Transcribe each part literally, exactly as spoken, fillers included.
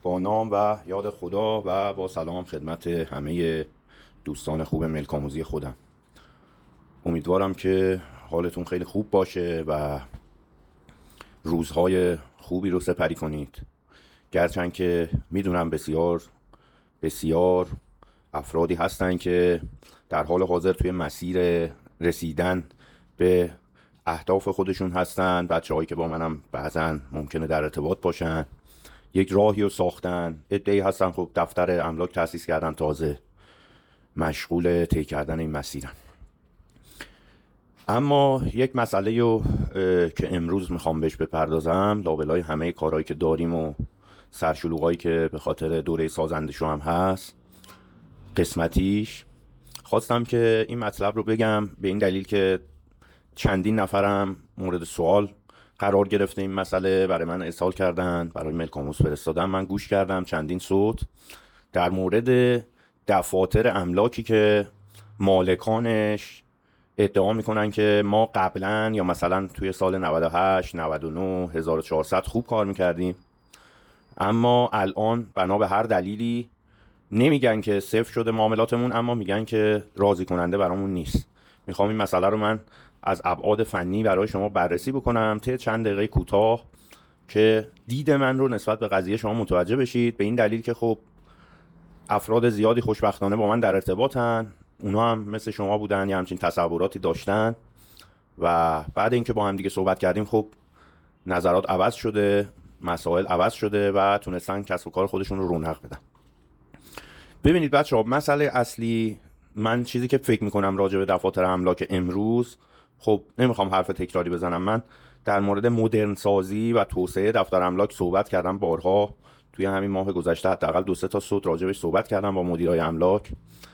با نام و یاد خدا و با سلام خدمت همه دوستان خوب ملک آموزی خودم. امیدوارم که حالتون خیلی خوب باشه و روزهای خوبی رو سپری کنید. گرچند که میدونم بسیار بسیار افرادی هستن که در حال حاضر توی مسیر رسیدن به اهداف خودشون هستن. بچه هایی که با منم بعضا ممکنه در ارتباط باشن، یک راهی رو ساختن. عده‌ای هستن خب دفتر املاک تأسیس کردن، تازه مشغول طی کردن این مسیرن. اما یک مسئله رو که امروز میخوام بهش بپردازم، لابلای همه کارهایی که داریم و سرشلوغایی که به خاطر دوره سازندشو هم هست، قسمتیش خواستم که این مطلب رو بگم به این دلیل که چندین نفرم مورد سوال قرار گرفته این مسئله، برای من ارسال کردن، برای ملک آموز فرستادن. من گوش کردم چندین صوت در مورد دفاتر املاکی که مالکانش ادعا میکنن که ما قبلا یا مثلا توی سال نود و هشت، نود و نه، هزار و چهارصد خوب کار میکردیم، اما الان بنا به هر دلیلی نمیگن که صفر شده معاملاتمون، اما میگن که راضی کننده برامون نیست. میخوام این مسئله رو من از ابعاد فنی برای شما بررسی بکنم طی چند دقیقه کوتاه که دید من رو نسبت به قضیه شما متوجه بشید، به این دلیل که خب افراد زیادی خوشبختانه با من در ارتباطن، اونا هم مثل شما بودن، یه همچین تصوراتی داشتن و بعد اینکه با هم دیگه صحبت کردیم خب نظرات عوض شده، مسائل عوض شده و تونستن کسب و کار خودشون رو رونق بدن. ببینید بچه‌ها، مسئله اصلی، من چیزی که فکر میکنم راجع به دفاتر املاک امروز، خب نمیخوام حرف تکراری بزنم، من در مورد مدرن سازی و توسعه دفتر املاک صحبت کردم بارها. توی همین ماه گذشته حداقل دو سه تا صوت راجعش صحبت کردم با مدیرای املاک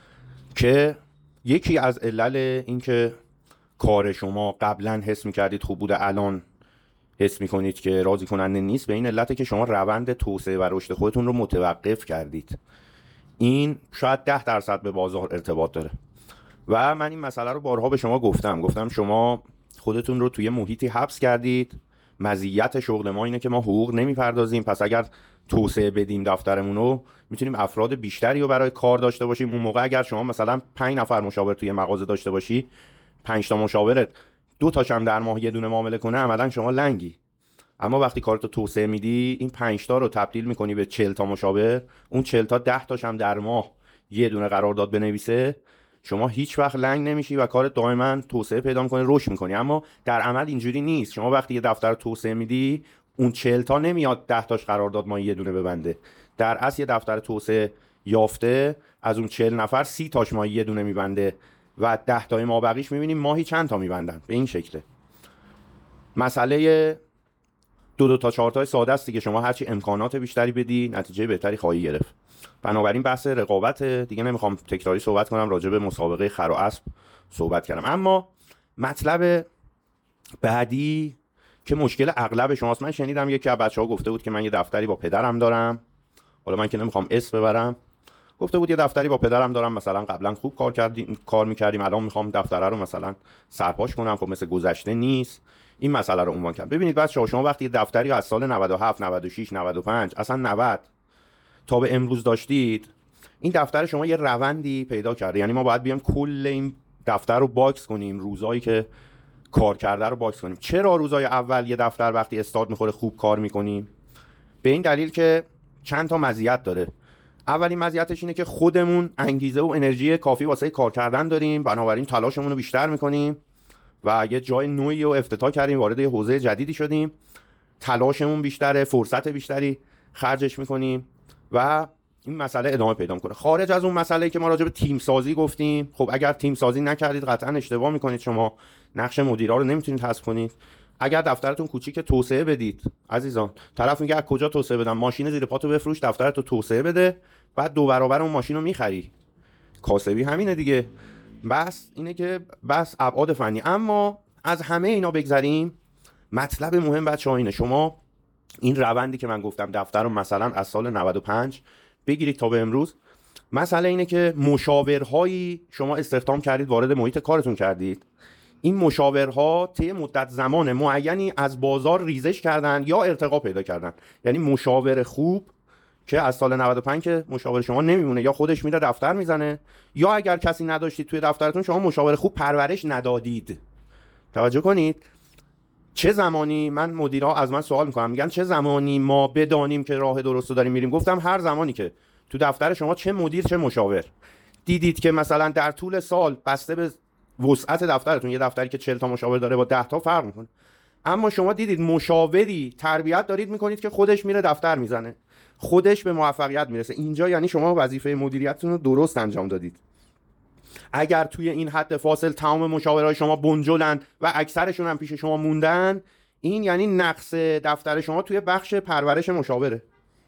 که یکی از علل این که کار شما قبلا حس میکردید خوب بوده، الان حس میکنید که راضی کننده نیست، به این علته که شما روند توسعه و رشد خودتون رو متوقف کردید. این شاید ده درصد به بازار ارتباط داره و من این مسئله رو بارها به شما گفتم گفتم شما خودتون رو توی محیطی حبس کردید. مزیت شغل ما اینه که ما حقوق نمیپردازیم، پس اگر توسعه بدیم دفترمون رو میتونیم افراد بیشتری رو برای کار داشته باشیم. اون موقع اگر شما مثلا پنج نفر مشاور توی مغازه داشته باشی، پنج تا مشاورت دو تاش هم در ماه یه دونه معامله کنه، عملاً شما لنگی. اما وقتی کارتو توسعه میدی، این پنج تا رو تبدیل میکنی به چهل تا مشاور، اون چهل تا ده تاش هم در ماه یه دونه قرارداد بنویسه، شما هیچ وقت لنگ نمیشی و کارت دائما توسعه پیدا میکنه، رشد میکنی. اما در عمل اینجوری نیست. شما وقتی یه دفتر توسعه میدی، اون چهل تا نمیاد ده تاش قرارداد ما یه دونه ببنده. در اصل یه دفتر توسعه یافته از اون چهل نفر سی تاش ما یه دونه میبنده و ده تای ما بقیش میبینیم ماهی چند تا میبندن. به این شکله. مسئله دو دو تا چهار تای ساده است دیگه. شما هرچی امکانات بیشتری بدی، نتیجه بهتری خواهی گرفت. بنابراین بحث رقابت دیگه نمیخوام تکراری صحبت کنم، راجع به مسابقه خر و اسب صحبت کردم. اما مطلب بعدی که مشکل اغلب شماست، من شنیدم یکی از بچه‌ها گفته بود که من یه دفتری با پدرم دارم، حالا من که نمیخوام اسم ببرم، گفته بود یه دفتری با پدرم دارم، مثلا قبلا خوب کار کردیم کار میکردیم، الان میخوام دفتره رو مثلا سرپاش کنم، خب مثل گذشته نیست. این مسئله رو عنوان کردم. ببینید بچه‌ها، شما وقتی دفتری از سال نود و هفت، نود و شش، نود و پنج، اصلا نود تا به امروز داشتید، این دفتر شما یه روندی پیدا کرده. یعنی ما باید بیایم کل این دفتر رو باکس کنیم، روزایی که کار کرده رو باکس کنیم. چرا روزای اول یه دفتر وقتی استارت میخوره خوب کار میکنیم؟ به این دلیل که چند تا مزیت داره. اولین مزیتش اینه که خودمون انگیزه و انرژی کافی واسه کار کردن داریم، بنابراین تلاشمون رو بیشتر میکنیم و یه جای نوعی رو افتتاح کردیم، وارد یه حوزه جدیدی شدیم، تلاشمون بیشتره، فرصت بیشتری خرجش میکنیم و این مسئله ادامه پیدا میکنه. خارج از اون مسئله که ما راجع به تیم سازی گفتیم، خب اگر تیم سازی نکردید قطعا اشتباه میکنید. شما نقش مدیرا رو نمیتونید حذف کنید. اگر دفترتون کوچیکه توسعه بدید عزیزان. طرف میگه از کجا توسعه بدم؟ ماشین زیر پاتو بفروش، دفترتو توسعه بده، بعد دو برابر اون ماشین رو میخری. کاسبی همینه دیگه. بس اینه که بس ابعاد فنی. اما از همه اینا بگذریم، مطلب مهم بچه‌ها اینه، شما این روندی که من گفتم دفتر رو مثلا از سال نود و پنج بگیرید تا به امروز، مسئله اینه که مشاورهایی شما استخدام کردید، وارد محیط کارتون کردید. این مشاورها طی مدت زمان معینی از بازار ریزش کردن یا ارتقا پیدا کردن. یعنی مشاور خوب که از سال نود و پنج که مشاور شما نمیمونه، یا خودش میره دفتر میزنه، یا اگر کسی نداشتید توی دفترتون شما مشاور خوب پرورش ندادید. توجه کنید چه زمانی من مدیرها از من سوال میکنم، میگن چه زمانی ما بدانیم که راه درست رو داریم میریم؟ گفتم هر زمانی که تو دفتر شما چه مدیر چه مشاور دیدید که مثلا در طول سال بسته به وسعت دفترتون، یه دفتری که چهل تا مشاور داره با ده تا فرق میکنه، اما شما دیدید مشاوری تربیت دارید میکنید که خودش میره دفتر میزنه، خودش به موفقیت میرسه، اینجا یعنی شما وظیفه مدیریتتون رو درست انجام دادید. اگر توی این حد فاصل تمام مشاورای شما بنجلن و اکثرشون هم پیش شما موندن، این یعنی نقص دفتر شما توی بخش پرورش مشاوره.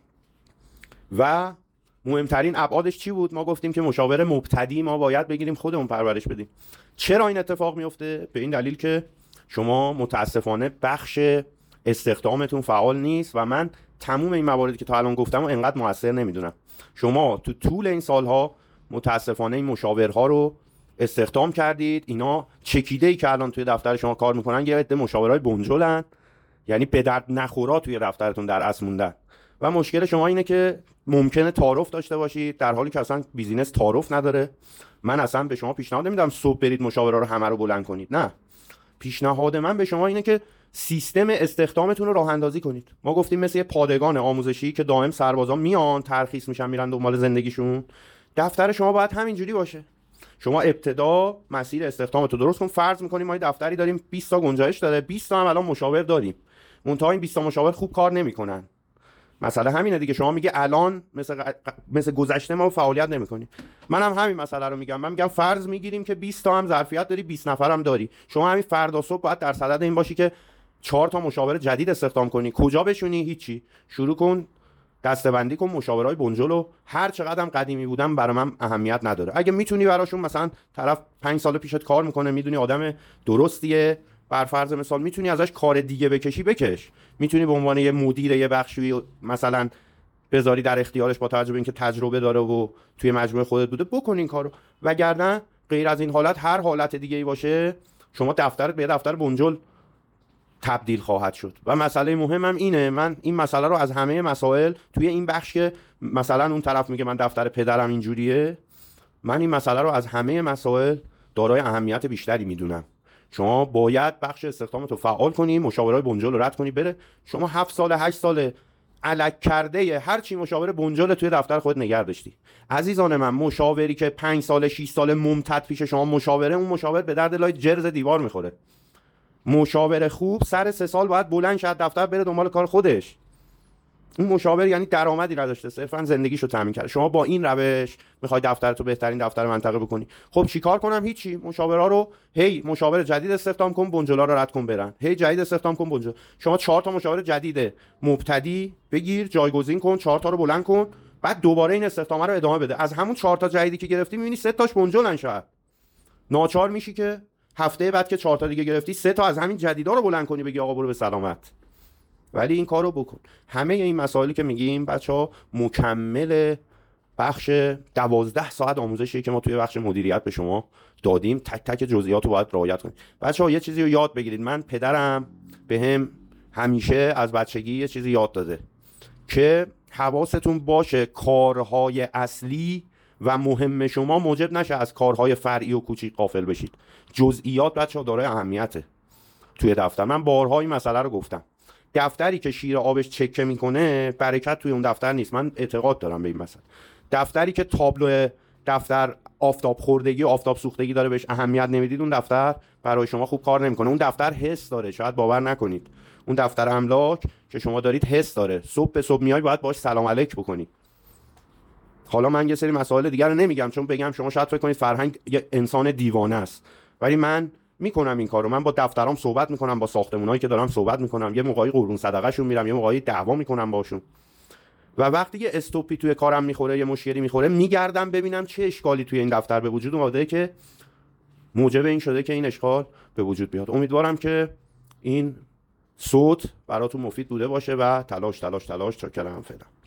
و مهمترین ابعادش چی بود؟ ما گفتیم که مشاور مبتدی ما باید بگیریم خودمون پرورش بدیم. چرا این اتفاق میفته؟ به این دلیل که شما متاسفانه بخش استخدامتون فعال نیست و من تموم این مواردی که تا الان گفتم و انقدر موثر نمیدونم. شما تو طول این سالها متاسفانه این مشاورها رو استخدام کردید، اینا چکیده‌ای که الان توی دفتر شما کار میکنن یه عده مشاورای بنجلن، یعنی به درد نخورا توی دفترتون در اصل موندن. و مشکل شما اینه که ممکنه تعارف داشته باشید در حالی که اصلا بیزینس تعارف نداره. من اصلا به شما پیشنهاد نمیدم صبح برید مشاورا رو همه رو بلند کنید، نه، پیشنهاد من به شما اینه که سیستم استخدامتون رو راه اندازی کنید. ما گفتیم مثل یه پادگان آموزشی که دائم سربازا میان ترخیص میشن میرن دنبال زندگیشون، دفتر شما باید همینجوری باشه. شما ابتدا مسیر استخدامتو درست کن. فرض می‌کنیم ما یه دفتری داریم بیست تا گنجایش داره، بیست تا هم الان مشاور داریم، منتها این بیست تا مشاور خوب کار نمی‌کنن. مسئله همینه دیگه. شما میگه الان مثل مثل گذشته ما فعالیت نمی‌کنیم. منم هم همین مسئله رو میگم. من میگم فرض میگیریم که بیست تا هم ظرفیت داری، بیست نفر هم داری. شما همین فردا صبح باید در صدد این باشی که چهار تا مشاور جدید استخدام کنی. کجا بشونی؟ هیچی. شروع کن دسته‌بندی کن مشاورای بنجلو. هر چقدر هم قدیمی بودن برای من اهمیت نداره. اگه میتونی براشون، مثلا طرف پنج سال پیشت کار میکنه، میدونی آدم درستیه، بر فرض مثال میتونی ازش کار دیگه بکشی بکش. میتونی به عنوان یه مدیر یه بخشی مثلا بذاری در اختیارش با توجه به اینکه تجربه داره و توی مجموعه خودت بوده، بکن این کارو. وگرنه غیر از این حالت هر حالت دیگه‌ای باشه شما دفترت به دفتر بنجل تبدیل خواهد شد. و مسئله مهمم اینه، من این مسئله رو از همه مسائل توی این بخش که مثلا اون طرف میگه من دفتر پدرم اینجوریه، من این مسئله رو از همه مسائل دارای اهمیت بیشتری میدونم. شما باید بخش استخدامت رو فعال کنی، مشاورای بنجل رو رد کنی بره. شما هفت سال هشت سال الک کرده هر چی مشاور بنجل توی دفتر خود نگه داشتی. عزیزان من، مشاوری که پنج سال شش سال ممتد پیش شما مشاوره، اون مشاور به درد لای جرز دیوار میخوره. مشاور خوب سر سه سال باید بلند شه دفتر بره دنبال کار خودش. اون مشاور یعنی درآمدی نداشته، صرفا زندگیشو تامین کرده. شما با این روش میخوای دفترتو بهترین دفتر منطقه بکنی. خب چیکار کنم؟ هیچی. مشاورا رو هی مشاور جدید استخدام کن، بنجلا رو رد کن برن. هی جدید استخدام کن، بنجل. شما چهار تا مشاور جدید مبتدی بگیر، جایگزین کن، چهار تا رو بلند کن، بعد دوباره این استخدام رو ادامه بده. از همون چهار تا جدیدی که گرفتی میبینی سه تاش بنجلن، شاید ناچار میشی که هفته بعد که چهار تا دیگه گرفتی سه تا از همین جدیدا رو بلند کنی بگی آقا برو به سلامت. ولی این کارو بکن. همه این مسائلی که میگیم بچه‌ها مکمل بخش دوازده ساعت آموزشی که ما توی بخش مدیریت به شما دادیم. تک تک جزئیات رو باید رعایت کنید. بچه‌ها یه چیزی رو یاد بگیرید. من پدرم بهم همیشه از بچگی یه چیزی یاد داده که حواستون باشه کارهای اصلی و مهم شما موجب نشه از کارهای فرعی و کوچیک غافل بشید. جزئیات بچه‌ها دارای اهمیته توی دفتر. من بارها این مسئله رو گفتم. دفتری که شیر آبش چکه میکنه برکت توی اون دفتر نیست. من اعتقاد دارم به این مسئله. دفتری که تابلو دفتر آفتاب خوردگی و آفتاب سوختگی داره بهش اهمیت نمیدید، اون دفتر برای شما خوب کار نمیکنه. اون دفتر حس داره، شاید باور نکنید. اون دفتر املاک که شما دارید حس داره. صبح به صبح میای باید باهاش سلام علیک بکنی. حالا من یه سری مسائل دیگر رو نمیگم چون بگم شما شاید فکر کنید فرهنگ یه انسان دیوانه است، ولی من میکنم این کارو. من با دفترام صحبت میکنم، با ساختمونایی که دارم صحبت میکنم، یه موقعی قربون صدقه شون میرم، یه موقعی دعوا میکنم باشون. و وقتی یه استوپی توی کارم میخوره، یه مشکلی میخوره، میگردم ببینم چه اشکالی توی این دفتر به وجود اومده که موجب این شده که این اشکال به وجود بیاد. امیدوارم که این صوت براتون مفید بوده باشه و تلاش تلاش تلاش چاکرم فعلا.